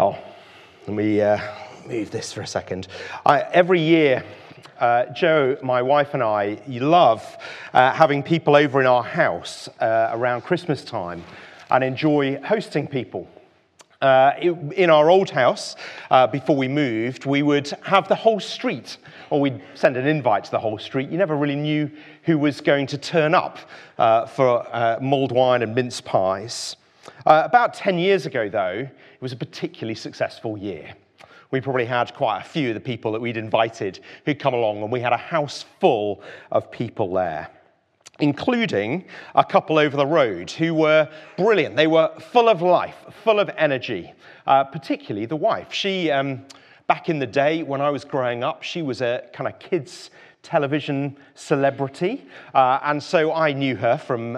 Well, let me move this for a second. Every year, Joe, my wife and I, love having people over in our house around Christmas time and enjoy hosting people. In our old house, before we moved, we would have the whole street, or we'd send an invite to the whole street. You never really knew who was going to turn up for mulled wine and mince pies. About 10 years ago, though, it was a particularly successful year. We probably had quite a few of the people that we'd invited who'd come along, and we had a house full of people there, including a couple over the road who were brilliant. They were full of life, full of energy, particularly the wife. She, back in the day when I was growing up, she was a kind of kids' television celebrity, and so I knew her from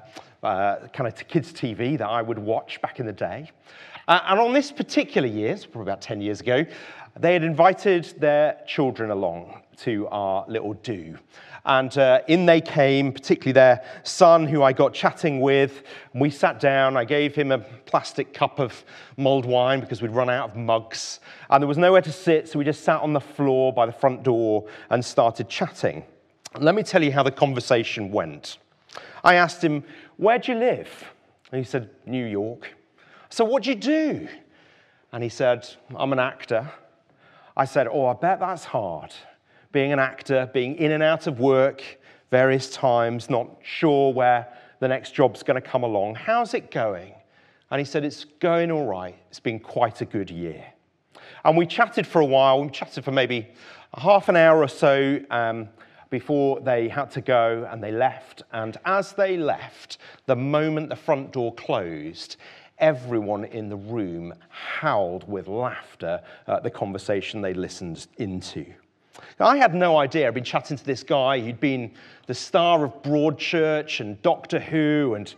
kind of kids' TV that I would watch back in the day. And on this particular year, it's probably about 10 years ago, they had invited their children along to our little do. And in they came, particularly their son, who I got chatting with. And we sat down. I gave him a plastic cup of mulled wine because we'd run out of mugs. And there was nowhere to sit, so we just sat on the floor by the front door and started chatting. And let me tell you how the conversation went. I asked him, "Where do you live?" And he said, "New York." So what do you do? And he said, "I'm an actor." I said, "Oh, I bet that's hard. Being an actor, being in and out of work various times, not sure where the next job's going to come along. How's it going?" And he said, "It's going all right. It's been quite a good year." And we chatted for a while. We chatted for maybe half an hour or so before they had to go, and they left. And as they left, the moment the front door closed, everyone in the room howled with laughter at the conversation they listened into. Now, I had no idea. I'd been chatting to this guy who'd been the star of Broadchurch and Doctor Who, and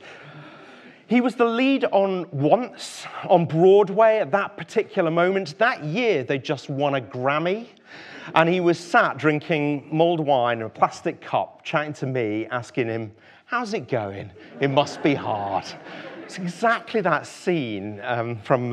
he was the lead on Once on Broadway at that particular moment. That year, they just won a Grammy, and he was sat drinking mulled wine in a plastic cup, chatting to me, asking him, "How's it going? It must be hard." It's exactly that scene from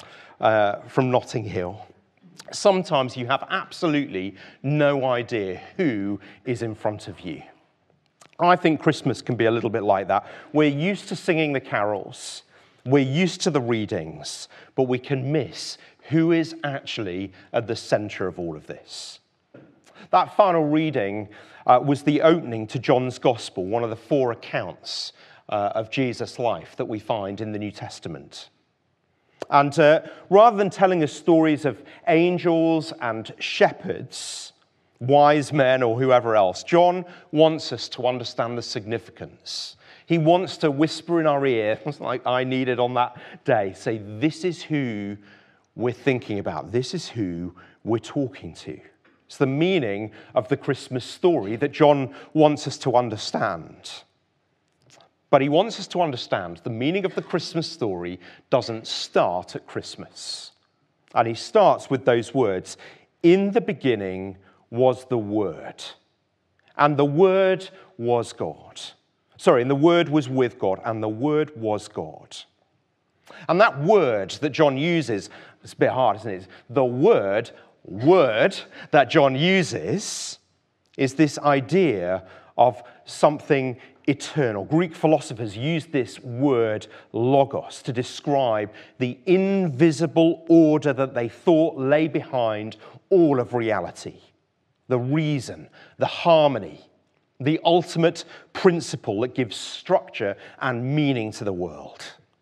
Notting Hill. Sometimes you have absolutely no idea who is in front of you. I think Christmas can be a little bit like that. We're used to singing the carols, we're used to the readings, but we can miss who is actually at the center of all of this. That final reading was the opening to John's Gospel, one of the 4 accounts of Jesus' life that we find in the New Testament. And rather than telling us stories of angels and shepherds, wise men or whoever else, John wants us to understand the significance. He wants to whisper in our ear, like I needed on that day, say, this is who we're thinking about. This is who we're talking to. It's the meaning of the Christmas story that John wants us to understand. But he wants us to understand the meaning of the Christmas story doesn't start at Christmas. And he starts with those words, "In the beginning was the Word, and the Word was God." And the Word was with God, and the Word was God. And that word that John uses, it's a bit hard, isn't it? The word that John uses is this idea of something eternal. Greek philosophers use this word logos to describe the invisible order that they thought lay behind all of reality. The reason, the harmony, the ultimate principle that gives structure and meaning to the world.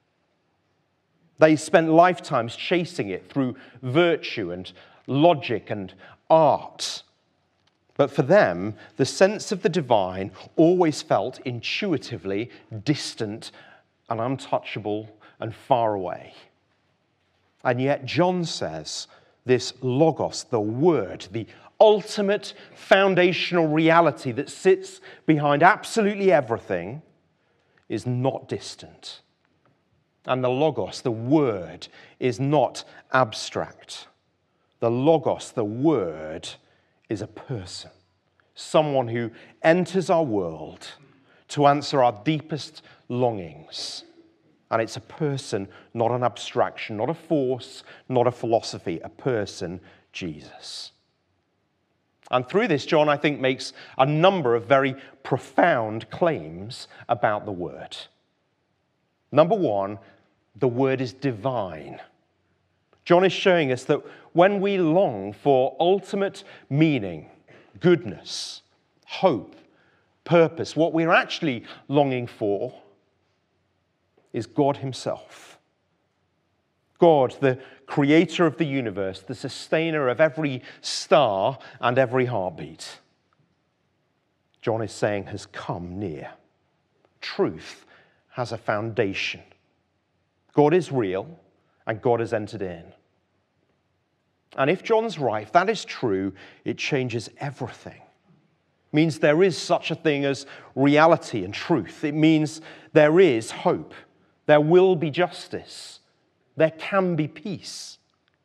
They spent lifetimes chasing it through virtue and logic and art. But for them, the sense of the divine always felt intuitively distant and untouchable and far away. And yet John says this logos, the word, the ultimate foundational reality that sits behind absolutely everything, is not distant. And the logos, the word, is not abstract. The logos, the word, is a person, someone who enters our world to answer our deepest longings And it's a person, not an abstraction, not a force, not a philosophy, a person, Jesus. And through this, John, I think, makes a number of very profound claims about the Word. Number one, the Word is divine. John is showing us that when we long for ultimate meaning, goodness, hope, purpose, what we're actually longing for is God himself. God, the creator of the universe, the sustainer of every star and every heartbeat, John is saying, has come near. Truth has a foundation. God is real, and God has entered in. And if John's right, if that is true, it changes everything. It means there is such a thing as reality and truth. It means there is hope. There will be justice. There can be peace.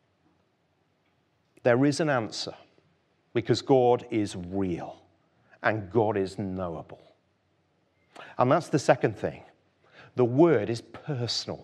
There is an answer because God is real and God is knowable. And that's the second thing. The Word is personal.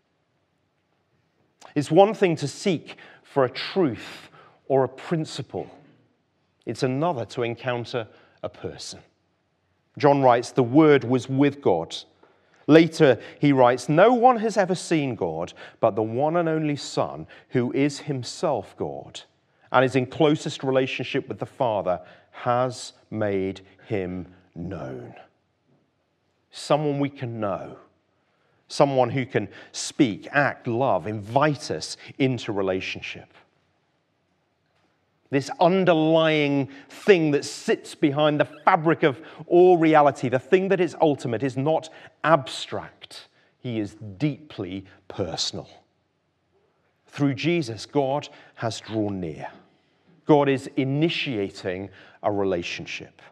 It's one thing to seek for a truth or a principle. It's another to encounter a person. John writes, the Word was with God. Later, he writes, no one has ever seen God, but the one and only Son, who is himself God, and is in closest relationship with the Father, has made him known. Someone we can know. Someone who can speak, act, love, invite us into relationship. This underlying thing that sits behind the fabric of all reality, the thing that is ultimate, is not abstract. He is deeply personal. Through Jesus, God has drawn near. God is initiating a relationship.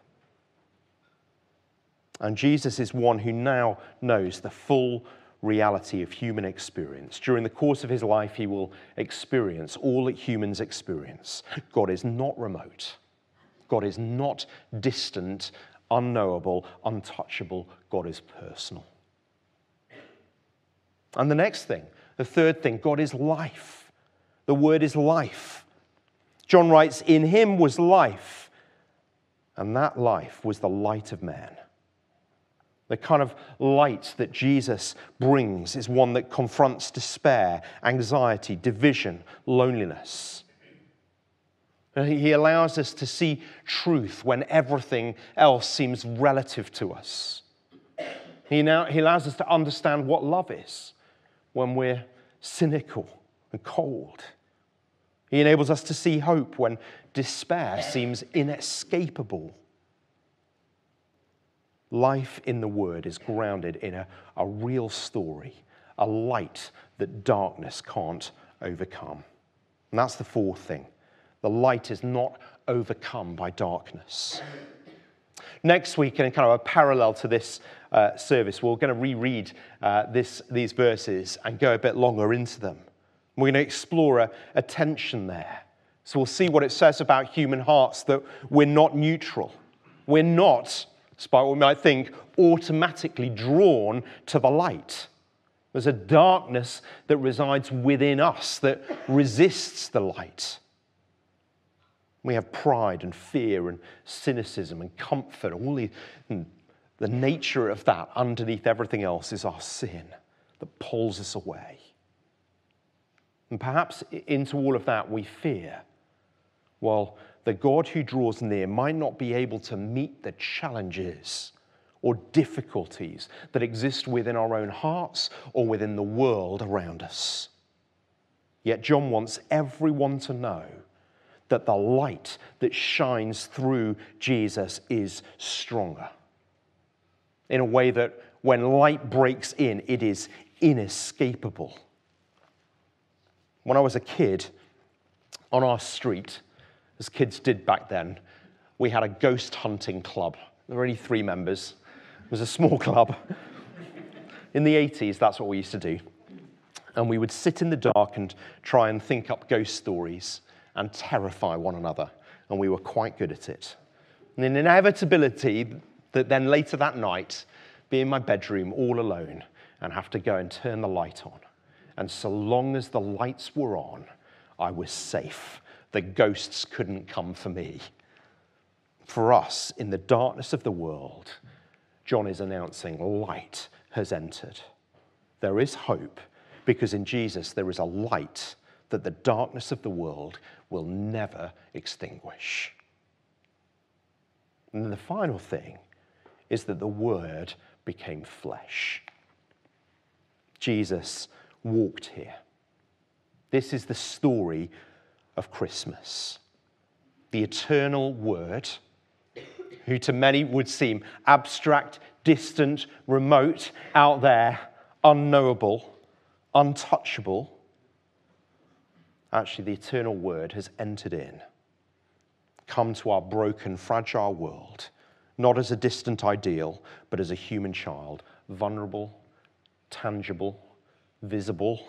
And Jesus is one who now knows the full reality of human experience. During the course of his life, he will experience all that humans experience. God is not remote. God is not distant, unknowable, untouchable. God is personal. And the next thing, the third thing, God is life. The Word is life. John writes, in him was life, and that life was the light of man. The kind of light that Jesus brings is one that confronts despair, anxiety, division, loneliness. He allows us to see truth when everything else seems relative to us. He allows us to understand what love is when we're cynical and cold. He enables us to see hope when despair seems inescapable. Life in the Word is grounded in a real story, a light that darkness can't overcome. And that's the fourth thing. The light is not overcome by darkness. Next week, in kind of a parallel to this service, we're going to reread these verses and go a bit longer into them. We're going to explore a tension there. So we'll see what it says about human hearts, that we're not neutral. We're not, despite what we might think, automatically drawn to the light. There's a darkness that resides within us that resists the light. We have pride and fear and cynicism and comfort. The nature of that underneath everything else is our sin that pulls us away. And perhaps into all of that we fear, well, the God who draws near might not be able to meet the challenges or difficulties that exist within our own hearts or within the world around us. Yet John wants everyone to know that the light that shines through Jesus is stronger, in a way that when light breaks in, it is inescapable. When I was a kid, on our street, as kids did back then, we had a ghost hunting club. There were only 3 members. It was a small club. In the 80s, that's what we used to do. And we would sit in the dark and try and think up ghost stories and terrify one another. And we were quite good at it. And an inevitability that then later that night, be in my bedroom all alone and have to go and turn the light on. And so long as the lights were on, I was safe. The ghosts couldn't come for me. For us, in the darkness of the world, John is announcing light has entered. There is hope, because in Jesus there is a light that the darkness of the world will never extinguish. And then the final thing is that the Word became flesh. Jesus walked here. This is the story of Christmas. The eternal Word, who to many would seem abstract, distant, remote, out there, unknowable, untouchable. Actually, the eternal Word has entered in, come to our broken, fragile world, not as a distant ideal, but as a human child, vulnerable, tangible, visible.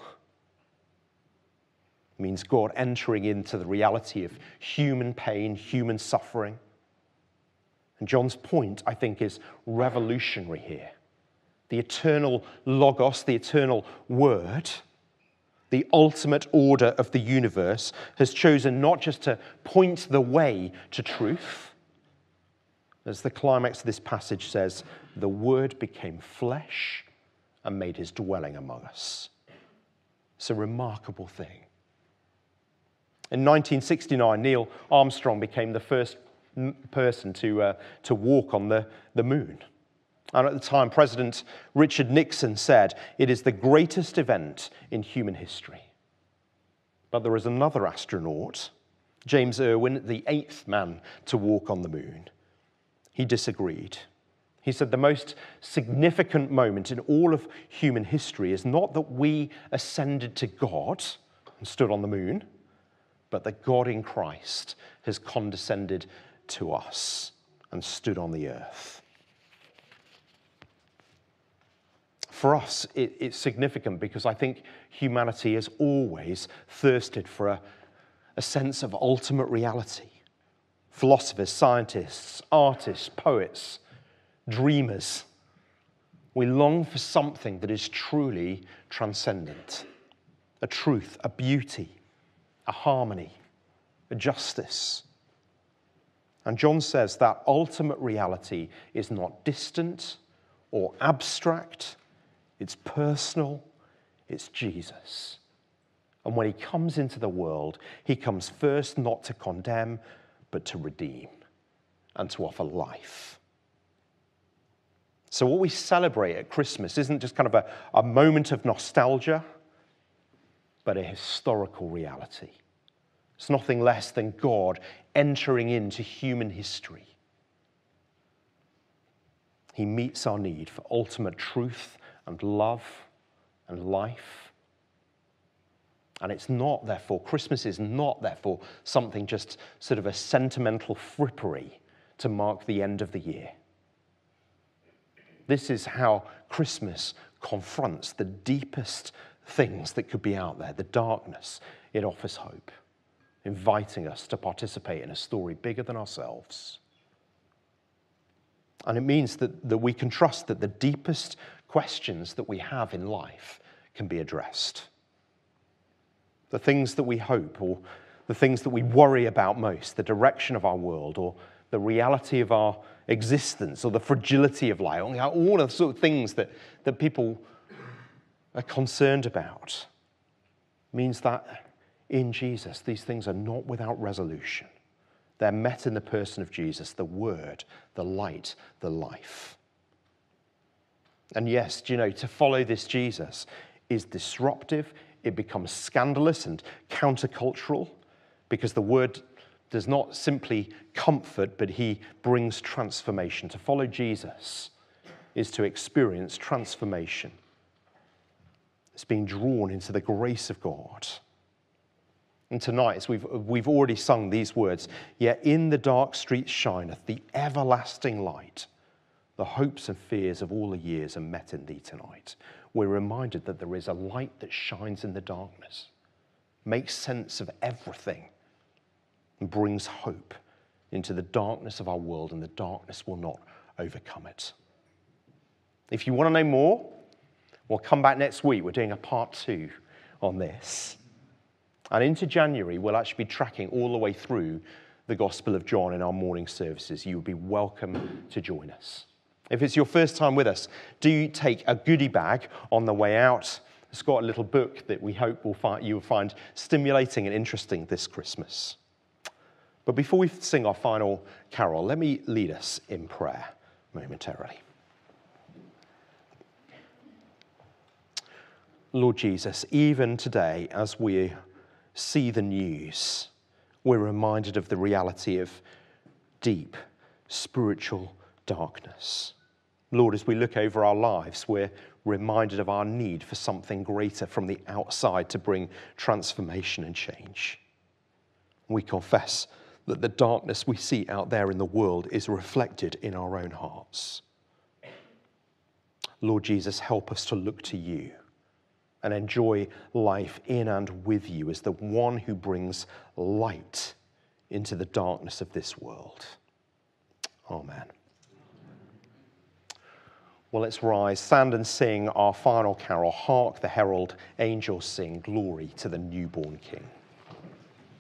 It means God entering into the reality of human pain, human suffering. And John's point, I think, is revolutionary here. The eternal Logos, the eternal Word, the ultimate order of the universe, has chosen not just to point the way to truth. As the climax of this passage says, the Word became flesh and made his dwelling among us. It's a remarkable thing. In 1969, Neil Armstrong became the first person to walk on the moon. And at the time, President Richard Nixon said, "It is the greatest event in human history." But there is another astronaut, James Irwin, the 8th man to walk on the moon. He disagreed. He said the most significant moment in all of human history is not that we ascended to God and stood on the moon, but that God in Christ has condescended to us and stood on the earth. For us, it's significant because I think humanity has always thirsted for a sense of ultimate reality. Philosophers, scientists, artists, poets, dreamers, we long for something that is truly transcendent, a truth, a beauty, a harmony, a justice. And John says that ultimate reality is not distant or abstract. It's personal, it's Jesus. And when he comes into the world, he comes first not to condemn, but to redeem and to offer life. So what we celebrate at Christmas isn't just kind of a moment of nostalgia, but a historical reality. It's nothing less than God entering into human history. He meets our need for ultimate truth and love and life. And it's not, therefore, Christmas is not, therefore, something just sort of a sentimental frippery to mark the end of the year. This is how Christmas confronts the deepest things that could be out there, the darkness. It offers hope, inviting us to participate in a story bigger than ourselves. And it means that we can trust that the deepest questions that we have in life can be addressed. The things that we hope, or the things that we worry about most, the direction of our world, or the reality of our existence, or the fragility of life, all the sort of things that people are concerned about, means that in Jesus, these things are not without resolution. They're met in the person of Jesus, the Word, the light, the life. And yes, to follow this Jesus is disruptive. It becomes scandalous and countercultural because the Word does not simply comfort, but he brings transformation. To follow Jesus is to experience transformation. It's being drawn into the grace of God. And tonight, as we've already sung these words, "Yet in the dark streets shineth the everlasting light. The hopes and fears of all the years are met in thee tonight." We're reminded that there is a light that shines in the darkness, makes sense of everything, and brings hope into the darkness of our world, and the darkness will not overcome it. If you want to know more, We'll come back next week. We're doing a part 2 on this. And into January, we'll actually be tracking all the way through the Gospel of John in our morning services. You would be welcome to join us. If it's your first time with us, do take a goodie bag on the way out. It's got a little book that we hope you will find stimulating and interesting this Christmas. But before we sing our final carol, let me lead us in prayer momentarily. Lord Jesus, even today, as we see the news, we're reminded of the reality of deep spiritual darkness. Lord, as we look over our lives, we're reminded of our need for something greater from the outside to bring transformation and change. We confess that the darkness we see out there in the world is reflected in our own hearts. Lord Jesus, help us to look to you and enjoy life in and with you as the one who brings light into the darkness of this world. Amen. Well, let's rise, stand and sing our final carol. Hark the herald angels sing, glory to the newborn King.